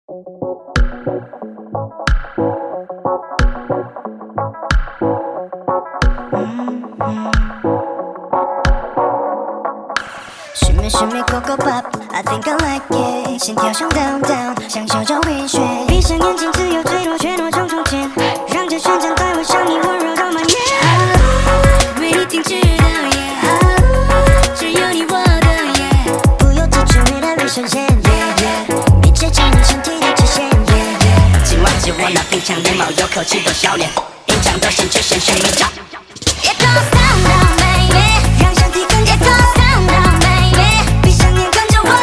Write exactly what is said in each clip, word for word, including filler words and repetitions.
Shimmy shimmy coco pop, I think I like it。心跳上 down down， 像小脚冰雪。闭上眼睛，自由坠落，却诺重重间，让这旋转带我向你温柔到蔓延。为你停止的夜，只有你我的夜，不由自主你的微瞬间，密切着你身体的直线。今晚只我那冰强连冒有口气的笑脸，隐藏的心只剩寻觅它。It goes down down baby， 让身体更加 goes down down baby， 闭上眼跟着我。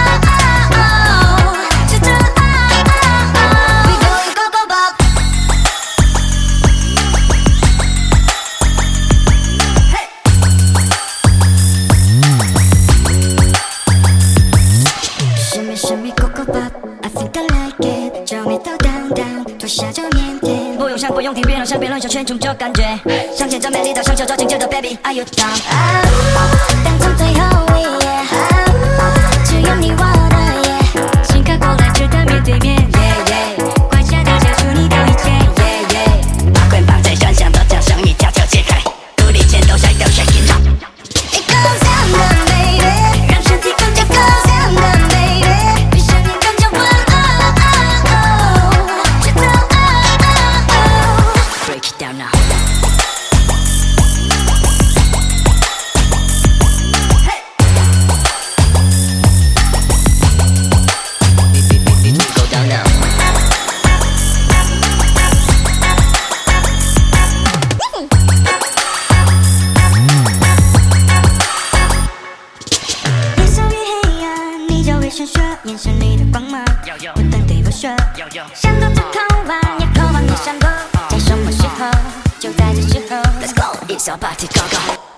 就这 We going go go pop。Shimmy shimmy coco pop，I think I like it。脚面都 down down， 脱下这腼腆。不用想，不用听，别让身边乱想，全中这感觉。向前这美丽的享受着境界的 baby，Are you down？ 当作最后一夜，只有你我的夜，心靠过来直的面对面。快下到交出你的一切，把捆绑在身上的缰绳一条条解开，独立前都晒掉水晶场。It goes down down baby， 让身体更加 goes down down baby， 闭上眼跟着我。直到 Break it down now。眼神里的光芒，不断对我说，想到这口望，也渴望你闪躲，在什么时候？就在这时候 ，Let's go， It's our party，Go go。